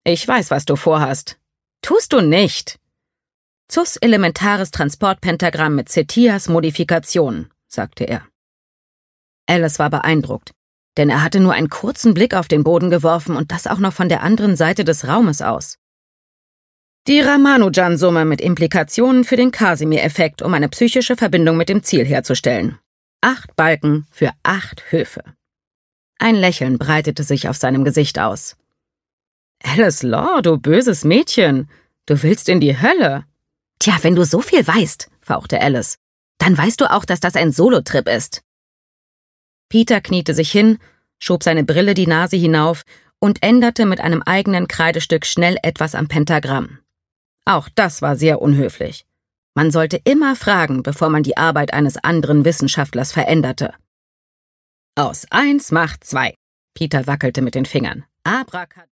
Ich weiß, was du vorhast. Tust du nicht. Zus elementares Transportpentagramm mit Cetias Modifikationen, sagte er. Alice war beeindruckt, denn er hatte nur einen kurzen Blick auf den Boden geworfen und das auch noch von der anderen Seite des Raumes aus. Die Ramanujan-Summe mit Implikationen für den Casimir-Effekt, um eine psychische Verbindung mit dem Ziel herzustellen. 8 Balken für 8 Höfe. Ein Lächeln breitete sich auf seinem Gesicht aus. »Alice Law, du böses Mädchen, du willst in die Hölle.« »Tja, wenn du so viel weißt«, fauchte Alice, »dann weißt du auch, dass das ein Solotrip ist.« Peter kniete sich hin, schob seine Brille die Nase hinauf und änderte mit einem eigenen Kreidestück schnell etwas am Pentagramm. Auch das war sehr unhöflich. Man sollte immer fragen, bevor man die Arbeit eines anderen Wissenschaftlers veränderte. »Aus 1 macht 2«, Peter wackelte mit den Fingern. »Abracadabra.«